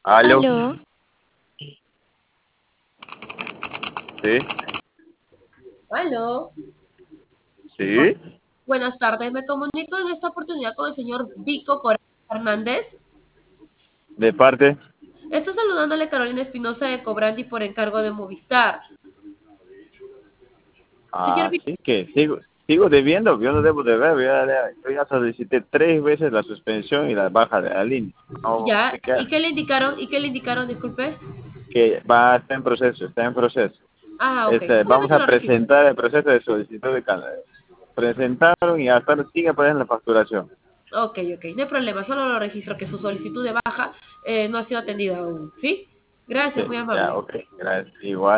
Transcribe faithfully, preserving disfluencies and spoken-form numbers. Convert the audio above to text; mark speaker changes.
Speaker 1: Aló,
Speaker 2: Aló,
Speaker 1: sí,
Speaker 3: Aló,
Speaker 1: sí,
Speaker 3: buenas tardes. Me comunico en esta oportunidad con el señor Vico Correa Hernández.
Speaker 1: de parte.
Speaker 3: Está saludándole Carolina Espinosa de Cobrandi por encargo de Movistar. Señor
Speaker 1: Ah,
Speaker 3: Vico,
Speaker 1: sí, que sigo, sigo debiendo, yo no debo deber, yo ya, yo ya solicité tres veces la suspensión y la baja de la línea. No, no
Speaker 3: ya,
Speaker 1: sé qué,
Speaker 3: ¿y qué le indicaron? ¿Y qué le indicaron? Disculpe.
Speaker 1: que va, está en proceso, está en proceso.
Speaker 3: Ah, ok.
Speaker 1: Este, vamos
Speaker 3: Solamente
Speaker 1: a
Speaker 3: lo registro.
Speaker 1: presentar el proceso de solicitud de canal. Presentaron y hasta sigue poniendo la facturación.
Speaker 3: Ok, ok, no hay problema. Solo lo registro que su solicitud de baja eh, no ha sido atendida aún. ¿Sí?
Speaker 1: Sí,
Speaker 3: Gracias, muy
Speaker 1: ya,
Speaker 3: amable.
Speaker 1: ok, gracias. Igual.